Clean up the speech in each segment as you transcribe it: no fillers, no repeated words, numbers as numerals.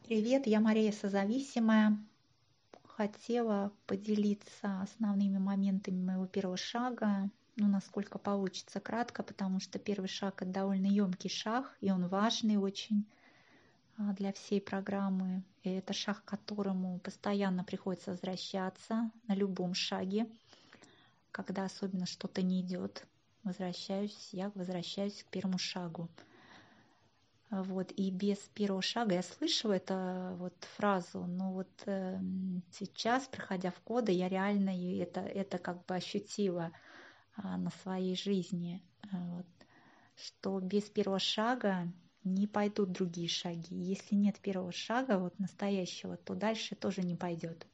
Привет, я Мария Созависимая. Хотела поделиться основными моментами моего первого шага, ну, насколько получится кратко, потому что первый шаг – это довольно емкий шаг, и он важный очень для всей программы. И это шаг, к которому постоянно приходится возвращаться на любом шаге, когда особенно что-то не идет. Я возвращаюсь к первому шагу. Вот, и без первого шага я слышала эту фразу, но сейчас, проходя в коды, я реально это как бы ощутила на своей жизни, вот, что без первого шага не пойдут другие шаги. Если нет первого шага, вот настоящего, то дальше тоже не пойдет.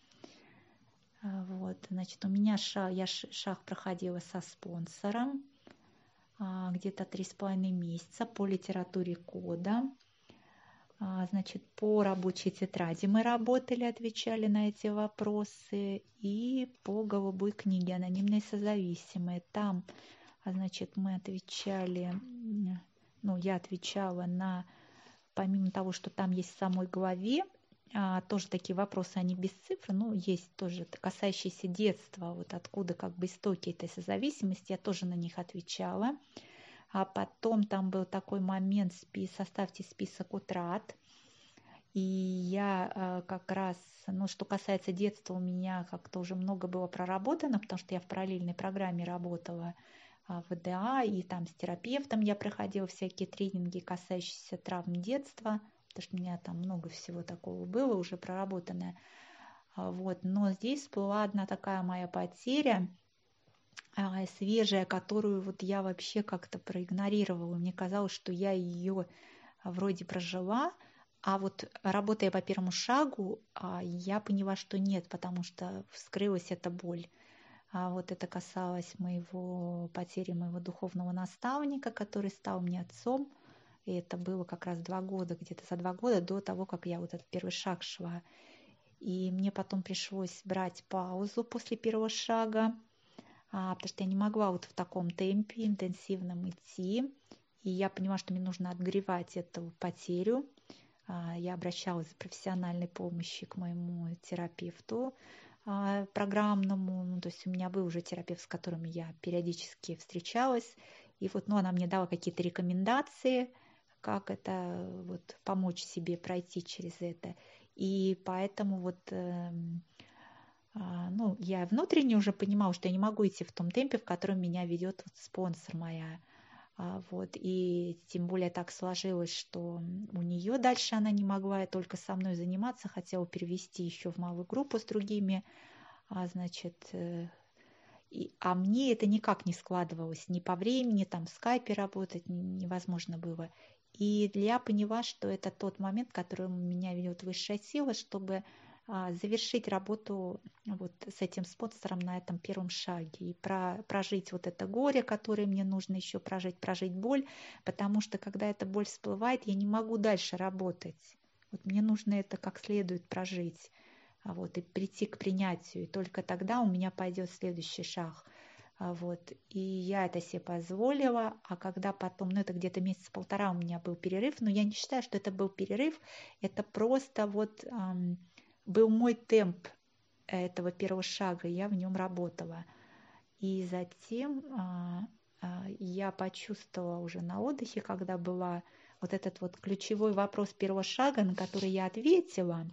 Вот, значит, у меня шаг проходила со спонсором где-то 3,5 месяца по литературе кода. Значит, по рабочей тетради мы работали, отвечали на эти вопросы. И по голубой книге «Анонимные созависимые». Там, значит, мы отвечали, ну, я отвечала на, помимо того, что там есть в самой главе, тоже такие вопросы, они без цифр, но есть тоже касающиеся детства, вот откуда как бы истоки этой созависимости, я тоже на них отвечала. А потом там был такой момент, составьте список утрат. И я как раз, ну, что касается детства, у меня как-то уже много было проработано, потому что я в параллельной программе работала в ВДА, и там с терапевтом я проходила всякие тренинги, касающиеся травм детства, потому что у меня там много всего такого было уже проработанное. Вот. Но здесь была одна такая моя потеря, свежая, которую вот я вообще как-то проигнорировала. Мне казалось, что я ее вроде прожила, а вот работая по первому шагу, я поняла, что нет, потому что вскрылась эта боль. Вот это касалось потери моего духовного наставника, который стал мне отцом. И это было как раз 2 года, где-то за 2 года до того, как я вот этот первый шаг шла. И мне потом пришлось брать паузу после первого шага, потому что я не могла вот в таком темпе интенсивном идти. И я поняла, что мне нужно отгревать эту потерю. Я обращалась за профессиональной помощью к моему терапевту программному. Ну, то есть у меня был уже терапевт, с которым я периодически встречалась. И вот, ну, она мне дала какие-то рекомендации, как это вот помочь себе пройти через это. И поэтому ну, я внутренне уже понимала, что я не могу идти в том темпе, в котором меня ведет вот спонсор моя. Вот, и тем более так сложилось, что у нее дальше она не могла только со мной заниматься, хотела перевести еще в малую группу с другими, значит, а мне это никак не складывалось, ни по времени, там в скайпе работать невозможно было. И я поняла, что это тот момент, который меня ведет высшая сила, чтобы завершить работу вот с этим спонсором на этом первом шаге и прожить вот это горе, которое мне нужно еще прожить боль, потому что когда эта боль всплывает, я не могу дальше работать. Вот мне нужно это как следует прожить, вот, и прийти к принятию, и только тогда у меня пойдет следующий шаг. Вот, и я это себе позволила, а когда потом, ну это где-то месяца полтора у меня был перерыв, но я не считаю, что это был перерыв, это просто был мой темп этого первого шага, я в нем работала. И затем я почувствовала уже на отдыхе, когда была вот этот вот ключевой вопрос первого шага, на который я ответила,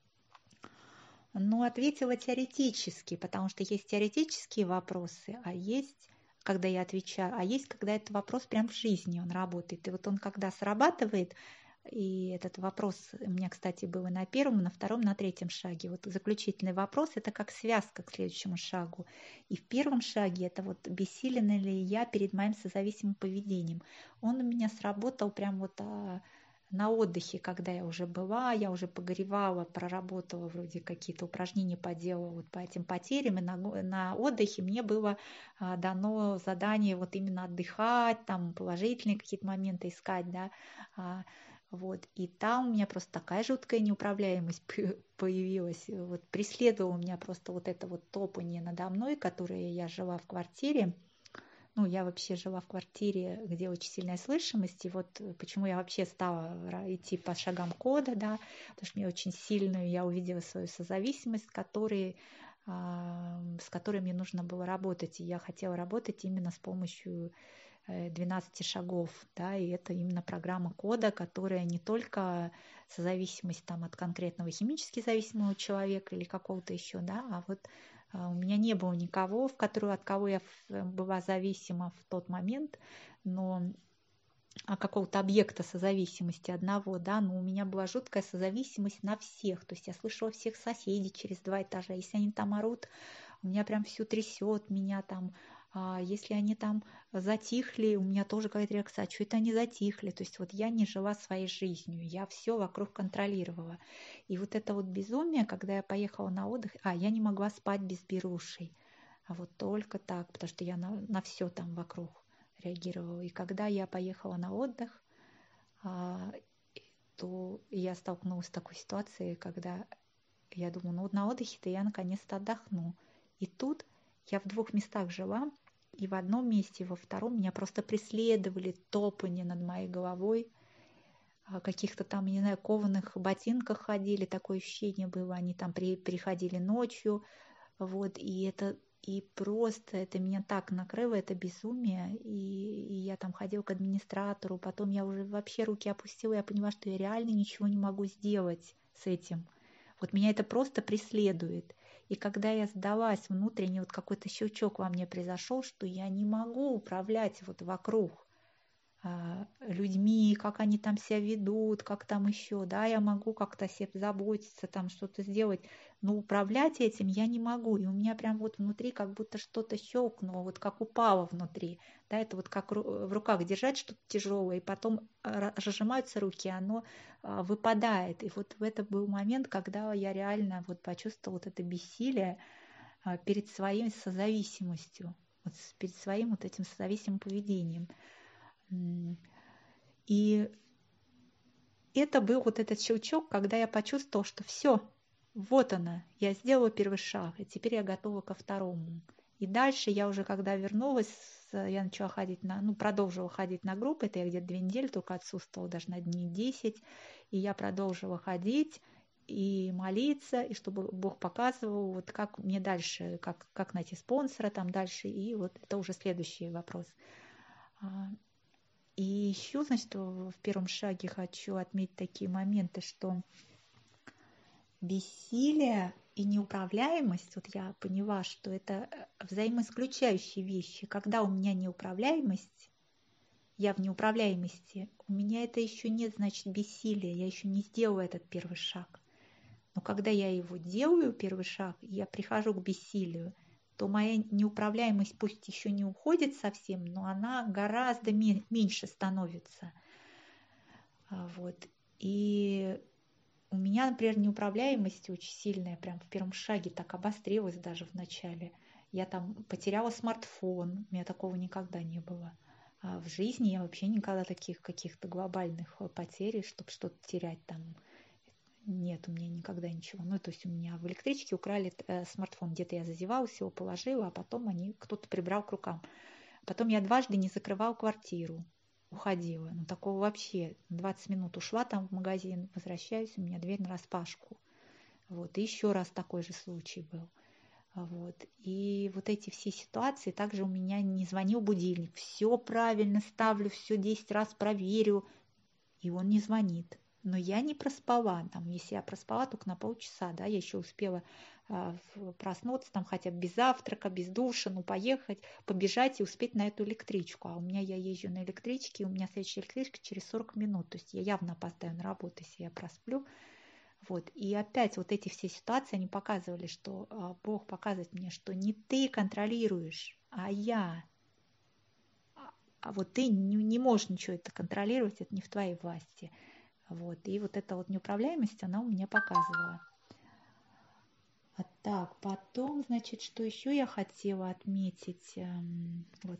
но ответила теоретически, потому что есть теоретические вопросы, а есть, когда я отвечаю, а есть, когда это вопрос прям в жизни, он работает. И вот он когда срабатывает, и этот вопрос у меня, кстати, был и на первом, и на втором, на третьем шаге. Вот заключительный вопрос – это как связка к следующему шагу. И в первом шаге это вот бессилен ли я перед моим созависимым поведением. Он у меня сработал прям вот на отдыхе, когда я уже была, я уже погоревала, проработала вроде какие-то упражнения, поделала вот по этим потерям, и на отдыхе мне было дано задание вот именно отдыхать, там положительные какие-то моменты искать, да, вот, и там у меня просто такая жуткая неуправляемость появилась, вот преследовала меня просто вот это вот топание надо мной, которое я жила в квартире, Ну, я вообще жила в квартире, где очень сильная слышимость, и вот почему я вообще стала идти по шагам кода, да, потому что мне очень сильную, я увидела свою созависимость, с которой мне нужно было работать, и я хотела работать именно с помощью 12 шагов, да, и это именно программа кода, которая не только созависимость там от конкретного химически зависимого человека или какого-то еще, да, а вот у меня не было никого, от кого я была зависима в тот момент, но какого-то объекта созависимости одного, да, но у меня была жуткая созависимость на всех, то есть я слышала всех соседей через 2 этажа, если они там орут, у меня прям всю трясет, меня там, если они там затихли, у меня тоже какая-то реакция, а что это они затихли, то есть вот я не жила своей жизнью, я все вокруг контролировала, и вот это вот безумие, когда я поехала на отдых, я не могла спать без берушей, а вот только так, потому что я на все там вокруг реагировала. И когда я поехала на отдых, то я столкнулась с такой ситуацией, когда я думаю, ну вот на отдыхе-то я наконец-то отдохну. И тут я в 2 местах жила, и в одном месте, и во втором меня просто преследовали топанье над моей головой, каких-то там, не знаю, кованых ботинках ходили, такое ощущение было, они там приходили ночью, вот, и просто это меня так накрыло, это безумие, и я там ходила к администратору, потом я уже вообще руки опустила, я поняла, что я реально ничего не могу сделать с этим. Вот меня это просто преследует. И когда я сдалась, внутренний вот какой-то щелчок во мне произошел, что я не могу управлять вот вокруг людьми, как они там себя ведут, как там еще, да, я могу как-то о себе заботиться, там что-то сделать, но управлять этим я не могу, и у меня прям вот внутри как будто что-то щелкнуло, вот как упало внутри, да, это вот как в руках держать что-то тяжелое, и потом разжимаются руки, оно выпадает, и вот в это был момент, когда я реально вот почувствовала вот это бессилие перед своей созависимостью, вот перед своим вот этим созависимым поведением. И это был вот этот щелчок, когда я почувствовала, что все, вот она, я сделала первый шаг, и теперь я готова ко второму. И дальше я уже, когда вернулась, я начала ходить продолжила ходить на группы, это я где-то 2 недели только отсутствовала, даже на дней 10, и я продолжила ходить и молиться, и чтобы Бог показывал, вот как мне дальше, как найти спонсора там дальше, и вот это уже следующий вопрос. И еще, значит, в первом шаге хочу отметить такие моменты, что бессилие и неуправляемость, вот я поняла, что это взаимоисключающие вещи. Когда у меня неуправляемость, я в неуправляемости, у меня это еще нет, значит, бессилия, я еще не сделала этот первый шаг. Но когда я его делаю, первый шаг, я прихожу к бессилию, то моя неуправляемость пусть еще не уходит совсем, но она гораздо меньше становится. Вот. И у меня, например, неуправляемость очень сильная, прям в первом шаге так обострилась даже в начале. Я там потеряла смартфон, у меня такого никогда не было. А в жизни я вообще никогда таких каких-то глобальных потерь, чтобы что-то терять там, нет у меня никогда ничего. Ну, то есть у меня в электричке украли смартфон. Где-то я зазевалась, его положила, а потом кто-то прибрал к рукам. Потом я дважды не закрывала квартиру. Уходила. Ну, такого вообще. 20 минут ушла там в магазин, возвращаюсь, у меня дверь нараспашку. Вот. И еще раз такой же случай был. Вот. И вот эти все ситуации, также у меня не звонил будильник. Все правильно ставлю, все 10 раз проверю, и он не звонит. Но я не проспала, там, если я проспала только на полчаса, да, я еще успела проснуться, там, хотя бы без завтрака, без душа, поехать, побежать и успеть на эту электричку. А у меня я езжу на электричке, у меня следующая электричка через 40 минут, то есть я явно опоздаю на работу, если я просплю. Вот. И опять вот эти все ситуации, они показывали, что Бог показывает мне, что не ты контролируешь, а я. А вот ты не можешь ничего это контролировать, это не в твоей власти. Вот. И вот эта вот неуправляемость, она у меня показывала. Так, потом, значит, что еще я хотела отметить вот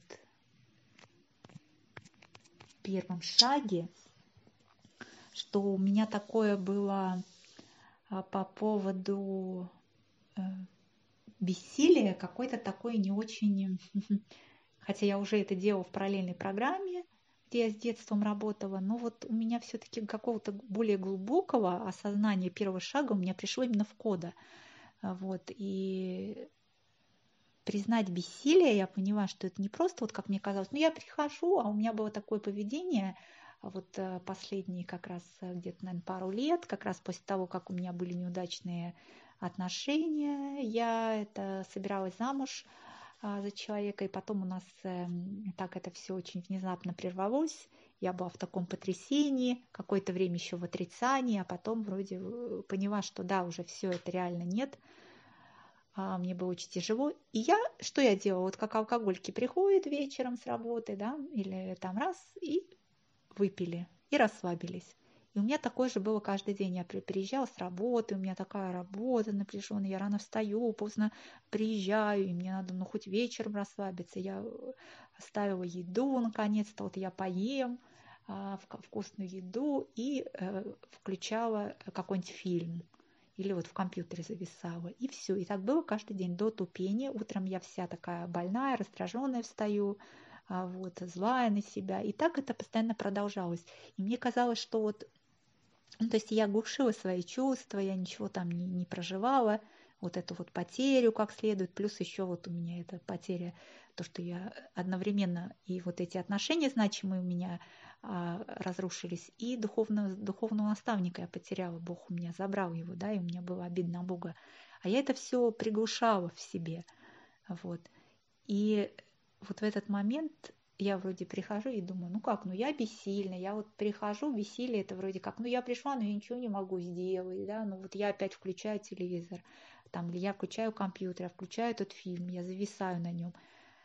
в первом шаге, что у меня такое было по поводу бессилия, какой-то такой не очень хотя я уже это делала в параллельной программе, где я с детством работала, но вот у меня все-таки какого-то более глубокого осознания первого шага у меня пришло именно в кода. Вот, и признать бессилие, я поняла, что это не просто, вот как мне казалось, ну я прихожу, а у меня было такое поведение, вот последние как раз где-то, наверное, пару лет, как раз после того, как у меня были неудачные отношения, я это собиралась замуж за человека, и потом у нас так это все очень внезапно прервалось. Я была в таком потрясении, какое-то время еще в отрицании, а потом вроде поняла, что да, уже все это реально нет. Мне было очень тяжело. И что я делала? Вот как алкогольки приходят вечером с работы, да, или там раз, и выпили, и расслабились. И у меня такое же было каждый день. Я приезжала с работы, у меня такая работа напряженная, я рано встаю, поздно приезжаю, и мне надо, ну, хоть вечером расслабиться. Я ставила еду, наконец-то, вот я поем вкусную еду и включала какой-нибудь фильм. Или вот в компьютере зависала. И все. И так было каждый день до тупения. Утром я вся такая больная, раздраженная встаю, вот, злая на себя. И так это постоянно продолжалось. И мне казалось, что вот, ну, то есть я глушила свои чувства, я ничего там не проживала, вот эту вот потерю как следует, плюс еще вот у меня эта потеря, то, что я одновременно и вот эти отношения значимые у меня разрушились, и духовного наставника я потеряла, Бог у меня забрал его, да, и у меня было обидно на Бога, а я это все приглушала в себе, вот. И вот в этот момент я вроде прихожу и думаю, ну как, ну я бессильна, я вот прихожу, бессилие это вроде как, ну я пришла, но я ничего не могу сделать, да, ну вот я опять включаю телевизор, там, или я включаю компьютер, я включаю этот фильм, я зависаю на нем.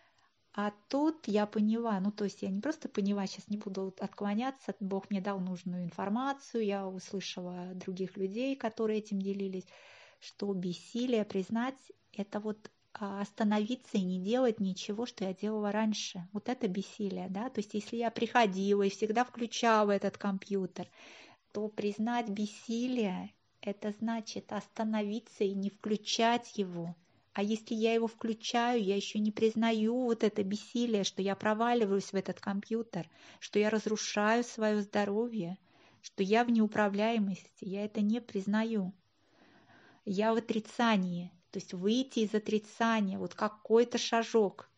А тут я поняла, ну то есть я не просто поняла, сейчас не буду отклоняться, Бог мне дал нужную информацию, я услышала других людей, которые этим делились, что бессилие признать это вот остановиться и не делать ничего, что я делала раньше. Вот это бессилие, да, то есть если я приходила и всегда включала этот компьютер, то признать бессилие это значит остановиться и не включать его. А если я его включаю, я еще не признаю вот это бессилие, что я проваливаюсь в этот компьютер, что я разрушаю свое здоровье, что я в неуправляемости, я это не признаю. Я в отрицании, то есть выйти из отрицания, вот какой-то шажок.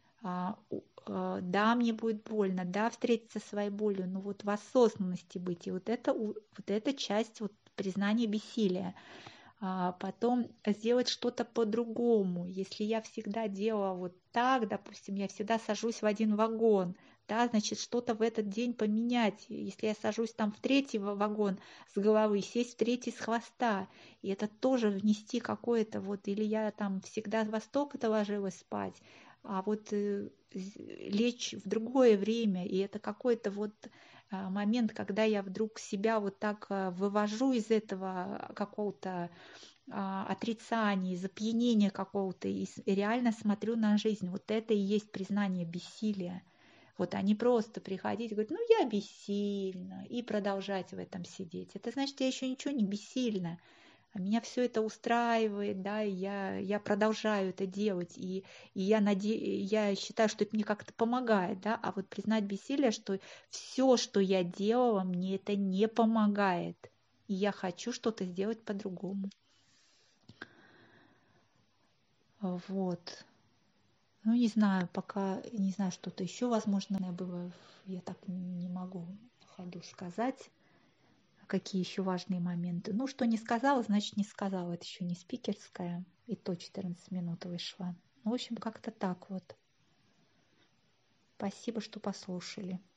Да, мне будет больно, да, встретиться со своей болью, но вот в осознанности быть. И вот эта часть вот, признания бессилия. Потом сделать что-то по-другому. Если я всегда делала вот так, допустим, я всегда сажусь в один вагон, да, значит, что-то в этот день поменять. Если я сажусь там в третий вагон с головы, сесть в третий с хвоста, и это тоже внести какое-то вот, или я там всегда во столько-то ложилась спать, а вот лечь в другое время, и это какой-то вот момент, когда я вдруг себя вот так вывожу из этого какого-то отрицания, из опьянения какого-то, и реально смотрю на жизнь. Вот это и есть признание бессилия. Вот, а не просто приходить и говорить, ну я бессильна, и продолжать в этом сидеть. Это значит, я еще ничего не бессильна. А меня все это устраивает, да, и я продолжаю это делать, и я считаю, что это мне как-то помогает, да, а вот признать бессилие, что все, что я делала, мне это не помогает, и я хочу что-то сделать по-другому. Вот. Ну, не знаю, пока не знаю, что-то еще возможно было, я так не могу на ходу сказать. Какие еще важные моменты? Ну, что не сказала, значит не сказала. Это еще не спикерская. И то 14 минут вышла. Ну, в общем, как-то так вот. Спасибо, что послушали.